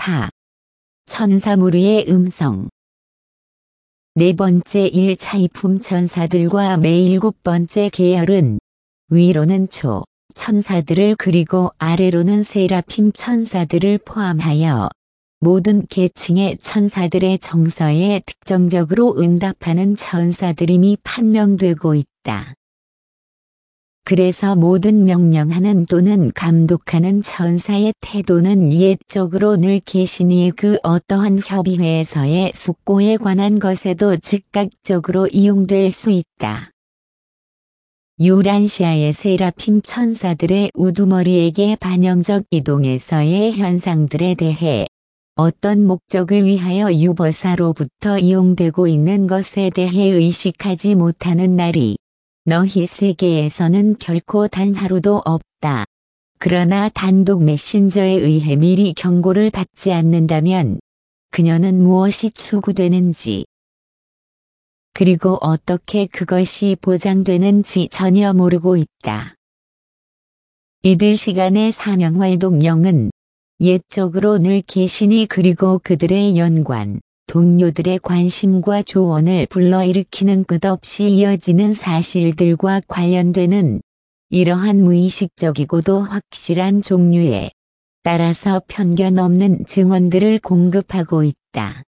4. 천사무리의 음성. 네 번째 1차이품 천사들과 매 7번째 계열은 위로는 초 천사들을 그리고 아래로는 세라핌 천사들을 포함하여 모든 계층의 천사들의 정서에 특정적으로 응답하는 천사들임이 판명되고 있다. 그래서 모든 명령하는 또는 감독하는 천사의 태도는 옛적으로 늘 계시니 그 어떠한 협의회에서의 숙고에 관한 것에도 즉각적으로 이용될 수 있다. 유란시아의 세라핌 천사들의 우두머리에게 반영적 이동에서의 현상들에 대해 어떤 목적을 위하여 유버사로부터 이용되고 있는 것에 대해 의식하지 못하는 날이 너희 세계에서는 결코 단 하루도 없다. 그러나 단독 메신저에 의해 미리 경고를 받지 않는다면 그녀는 무엇이 추구되는지 그리고 어떻게 그것이 보장되는지 전혀 모르고 있다. 이들 시간의 사명활동령은 옛적으로 늘 계시니 그리고 그들의 연관, 동료들의 관심과 조언을 불러일으키는 끝없이 이어지는 사실들과 관련되는 이러한 무의식적이고도 확실한 종류의 따라서 편견 없는 증언들을 공급하고 있다.